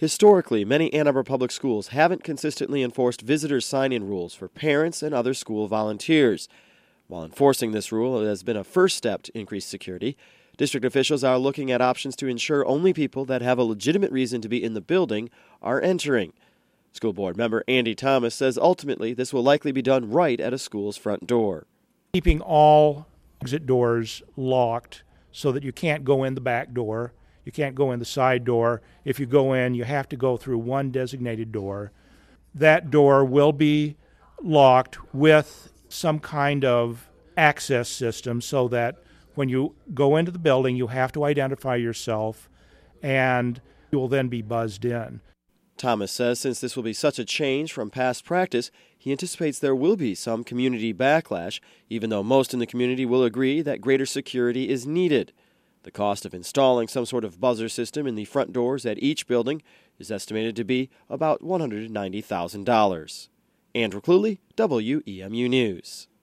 Historically, many Ann Arbor public schools haven't consistently enforced visitor sign-in rules for parents and other school volunteers. While enforcing this rule has been a first step to increase security, district officials are looking at options to ensure only people that have a legitimate reason to be in the building are entering. School board member Andy Thomas says ultimately this will likely be done right at a school's front door. Keeping all exit doors locked so that you can't go in the back door, you can't go in the side door. If you go in, you have to go through one designated door. That door will be locked with some kind of access system so that when you go into the building, you have to identify yourself and you will then be buzzed in. Thomas says since this will be such a change from past practice, he anticipates there will be some community backlash, even though most in the community will agree that greater security is needed. The cost of installing some sort of buzzer system in the front doors at each building is estimated to be about $190,000. Andrew Cluley, WEMU News.